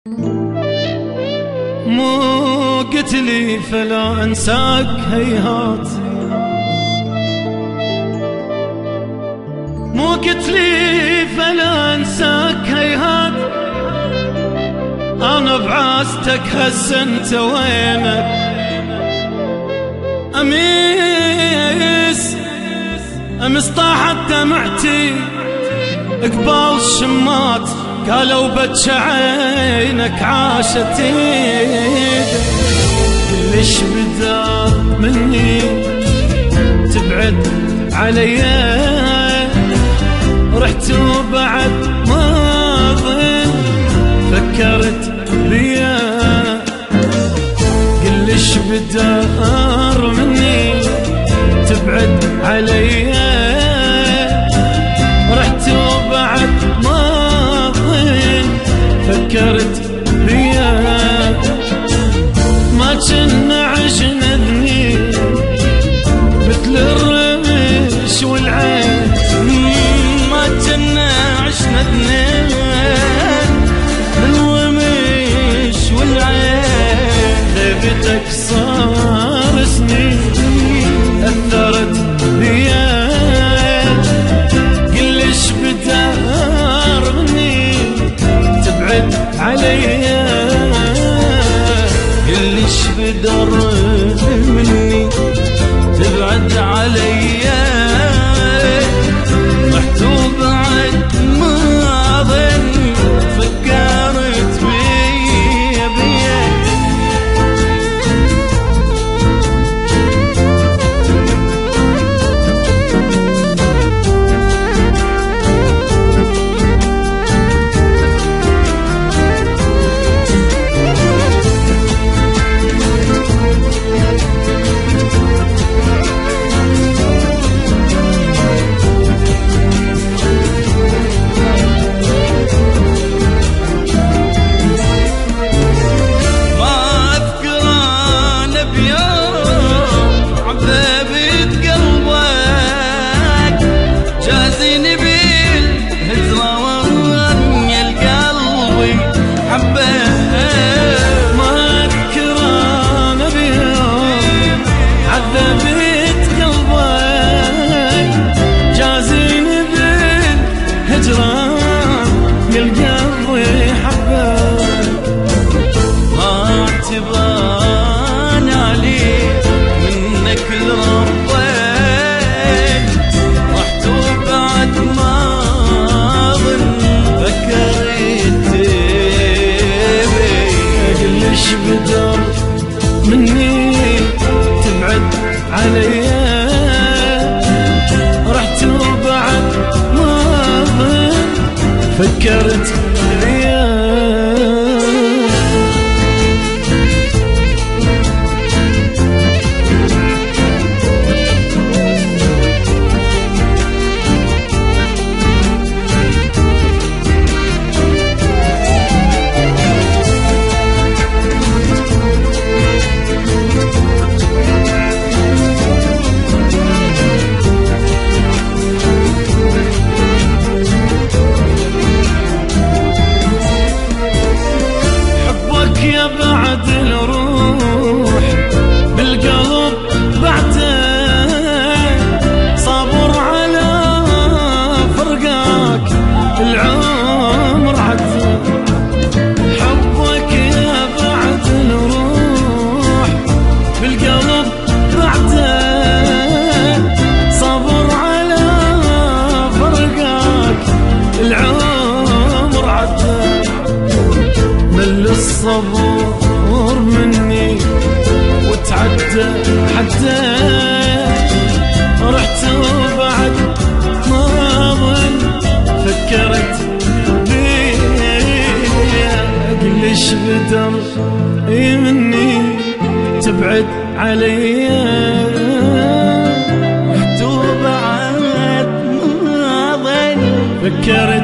مو قتلي فلا انساك هيهات، مو قتلي فلا انساك هيهات، انا بعاستك هسه انت وينك؟ امس طاحت دمعتي قبال الشمات، قالوا بج عينك عاشت ايدك، كلش بدار مني تبعد عليا، رحت وبعد ما ظن فكرت بيا، كلش بدار مني تبعد عليا، رحت وبعد ما فكرت بيا، ما كنا عشنا اثنين مثل الرمش والعين، ما كنا عشنا اثنين مثل الرمش والعين، غيبتك صار سنين أثرت بيا، كلش بدار مني تبعد عليا، كلش بدر مني تبعد عليا، رحت وبعد ما ظن فكرت بيا بدار مني تبعد عليا، رحت وبعد ما ظن فكرت بيا، بعد الروح بالقلب بعدك، صابر على فرقاك العمر عدى، حبك يا بعد الروح بالقلب بعدك، صابر على فرقاك العمر عدى، مل الصبر مني وتعدى حتى، رحت وبعد ما ظن فكرت بيا، كلش بدر مني تبعد عليا، رحت وبعد ما ظن فكرت